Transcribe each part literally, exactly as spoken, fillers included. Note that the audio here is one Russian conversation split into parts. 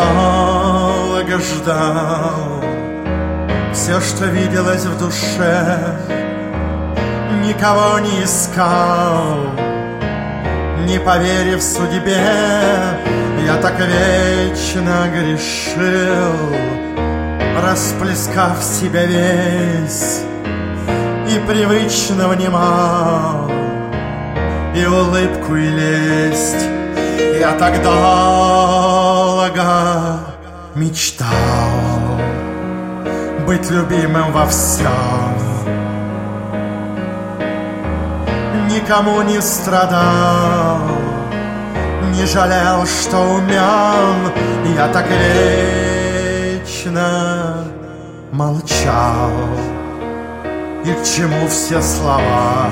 долго ждал, все, что виделось в душе, никого не искал. Не поверив судьбе, я так вечно грешил, расплескав себя весь, и привычно внимал, и улыбку, и лесть. Я так долго мечтал быть любимым во всем, никому не страдал, не жалел, что умен. Я так вечно молчал, и к чему все слова,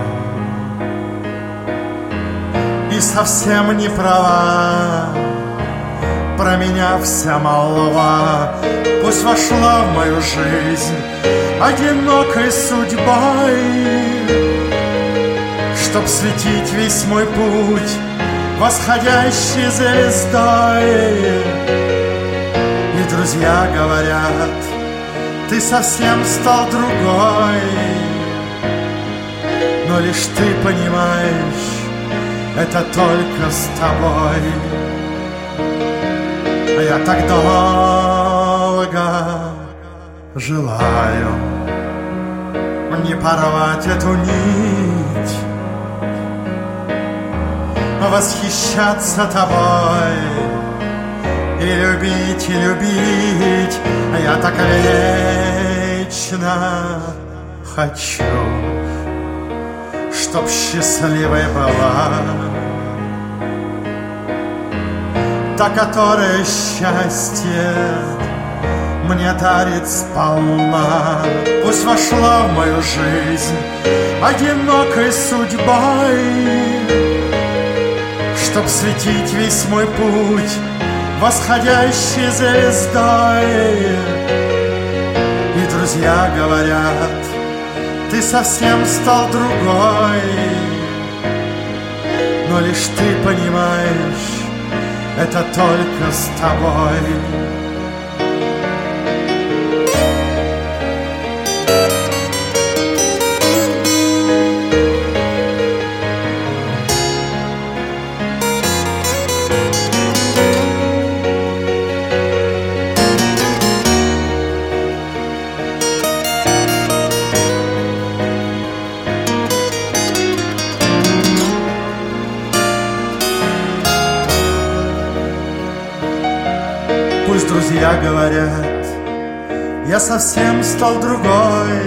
и совсем не права про меня вся молва. Пусть вошла в мою жизнь одинокой судьбой, чтоб светить весь мой путь восходящей звездой. И друзья говорят, ты совсем стал другой, но лишь ты понимаешь, это только с тобой. А я так долго желаю не порвать эту нить, восхищаться тобой и любить, и любить. А я так вечно хочу, чтоб счастливой была та, которая счастье мне дарит сполна. Пусть вошла в мою жизнь одинокой судьбой, чтоб светить весь мой путь восходящей звездой. И друзья говорят, ты совсем стал другой, но лишь ты понимаешь, это только с тобой. Пусть друзья говорят, я совсем стал другой,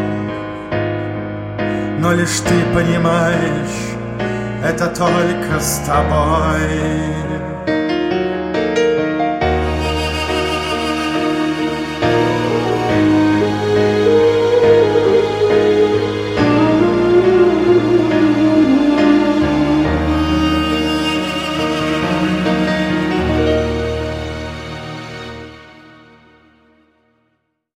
но лишь ты понимаешь, это только с тобой.